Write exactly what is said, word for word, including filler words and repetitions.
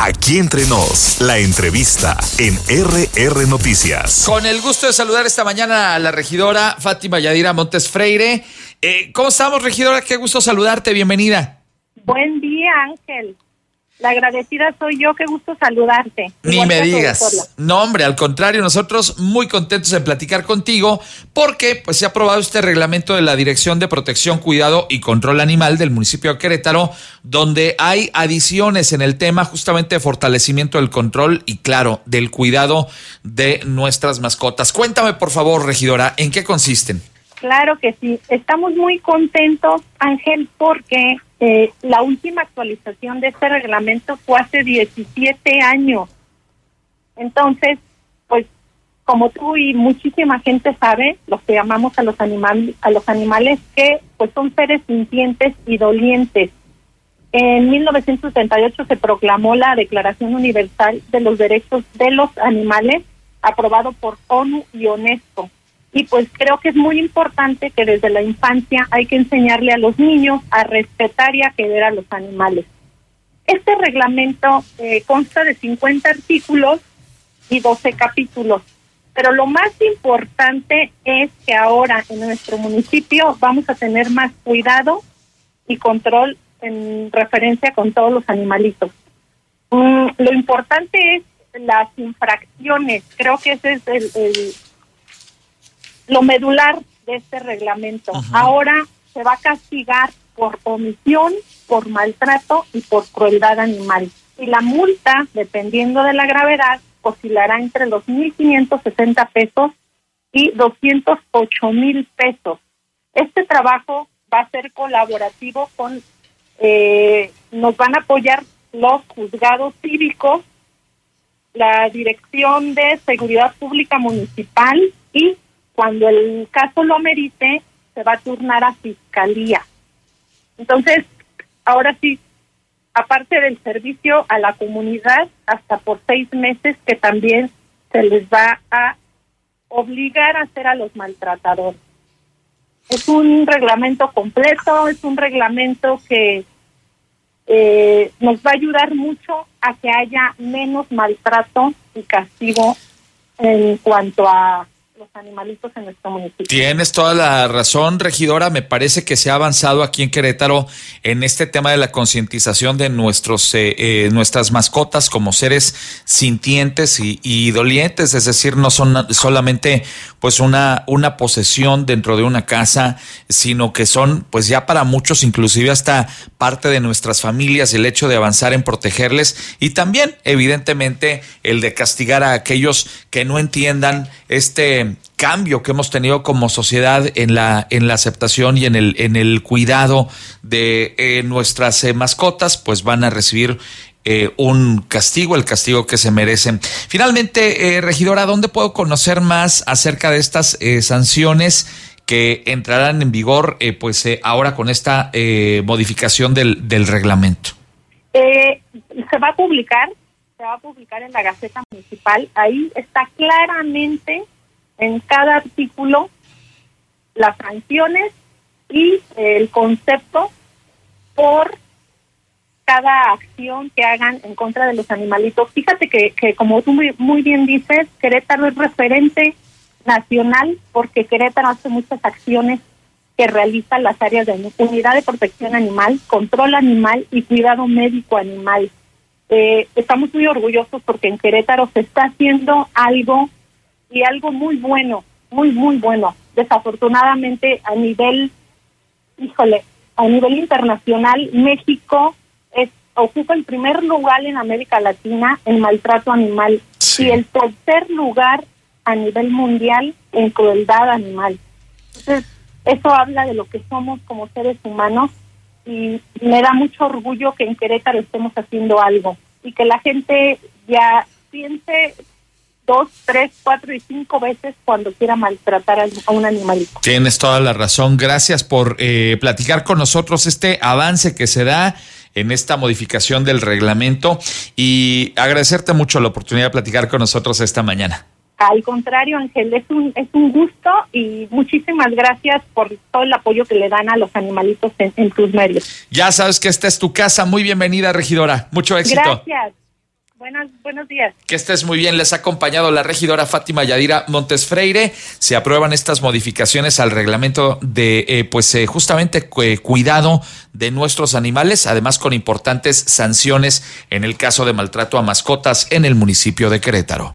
Aquí entre nos, la entrevista en R R Noticias. Con el gusto de saludar esta mañana a la regidora Fátima Yadira Montes Freire. Eh, ¿Cómo estamos, regidora? Qué gusto saludarte, bienvenida. Buen día, Ángel. La agradecida soy yo, qué gusto saludarte. Ni Igual me que digas. No, hombre, al contrario, nosotros muy contentos de platicar contigo porque pues se ha aprobado este reglamento de la Dirección de Protección, Cuidado y Control Animal del municipio de Querétaro, donde hay adiciones en el tema justamente de fortalecimiento del control y, claro, del cuidado de nuestras mascotas. Cuéntame, por favor, regidora, ¿en qué consisten? Claro que sí. Estamos muy contentos, Ángel, porque eh, la última actualización de este reglamento fue hace diecisiete años. Entonces, pues, como tú y muchísima gente sabe, los que llamamos a los animales, a los animales que pues son seres sintientes y dolientes. En mil novecientos setenta y ocho se proclamó la Declaración Universal de los Derechos de los Animales, aprobado por ONU y UNESCO. Y pues creo que es muy importante que desde la infancia hay que enseñarle a los niños a respetar y a querer a los animales. Este reglamento eh, consta de cincuenta artículos y doce capítulos, pero lo más importante es que ahora en nuestro municipio vamos a tener más cuidado y control en referencia con todos los animalitos. Mm, lo importante es las infracciones, creo que ese es el... el lo medular de este reglamento. Uh-huh. Ahora se va a castigar por omisión, por maltrato y por crueldad animal. Y la multa, dependiendo de la gravedad, oscilará entre los mil quinientos sesenta pesos y doscientos ocho mil pesos. Este trabajo va a ser colaborativo con, eh, nos van a apoyar los juzgados cívicos, la Dirección de Seguridad Pública Municipal y cuando el caso lo amerite, se va a turnar a fiscalía. Entonces, ahora sí, aparte del servicio a la comunidad, hasta por seis meses que también se les va a obligar a hacer a los maltratadores. Es un reglamento completo, es un reglamento que eh, nos va a ayudar mucho a que haya menos maltrato y castigo en cuanto a los animalitos en nuestro municipio. Tienes toda la razón, regidora. Me parece que se ha avanzado aquí en Querétaro en este tema de la concientización de nuestros eh, eh, nuestras mascotas como seres sintientes y, y dolientes, es decir, no son solamente pues una una posesión dentro de una casa, sino que son pues ya para muchos inclusive hasta parte de nuestras familias, el hecho de avanzar en protegerles y también evidentemente el de castigar a aquellos que no entiendan este cambio que hemos tenido como sociedad en la en la aceptación y en el en el cuidado de eh, nuestras eh, mascotas, pues van a recibir eh, un castigo, el castigo que se merecen. Finalmente, eh, regidora, ¿dónde puedo conocer más acerca de estas eh, sanciones que entrarán en vigor eh, pues eh, ahora con esta eh, modificación del del reglamento? Eh, se va a publicar, se va a publicar en la Gaceta Municipal. Ahí está claramente en cada artículo las sanciones y eh, el concepto por cada acción que hagan en contra de los animalitos. Fíjate que, que como tú muy, muy bien dices, Querétaro es referente nacional porque Querétaro hace muchas acciones que realizan las áreas de unidad de protección animal, control animal y cuidado médico animal. Eh, estamos muy orgullosos porque en Querétaro se está haciendo algo y algo muy bueno, muy, muy bueno. Desafortunadamente, a nivel, híjole, a nivel internacional, México es, ocupa el primer lugar en América Latina en maltrato animal sí. y el tercer lugar a nivel mundial en crueldad animal. Entonces, eso habla de lo que somos como seres humanos y me da mucho orgullo que en Querétaro estemos haciendo algo y que la gente ya piense dos, tres, cuatro y cinco veces cuando quiera maltratar a un animalito. Tienes toda la razón. Gracias por eh, platicar con nosotros este avance que se da en esta modificación del reglamento y agradecerte mucho la oportunidad de platicar con nosotros esta mañana. Al contrario, Ángel, es un es un gusto y muchísimas gracias por todo el apoyo que le dan a los animalitos en, en tus medios. Ya sabes que esta es tu casa. Muy bienvenida, regidora. Mucho éxito. Gracias. Buenas, buenos días. Que estés muy bien. Les ha acompañado la regidora Fátima Yadira Montes Freire. Se aprueban estas modificaciones al reglamento de, eh, pues, eh, justamente eh, cuidado de nuestros animales, además con importantes sanciones en el caso de maltrato a mascotas en el municipio de Querétaro.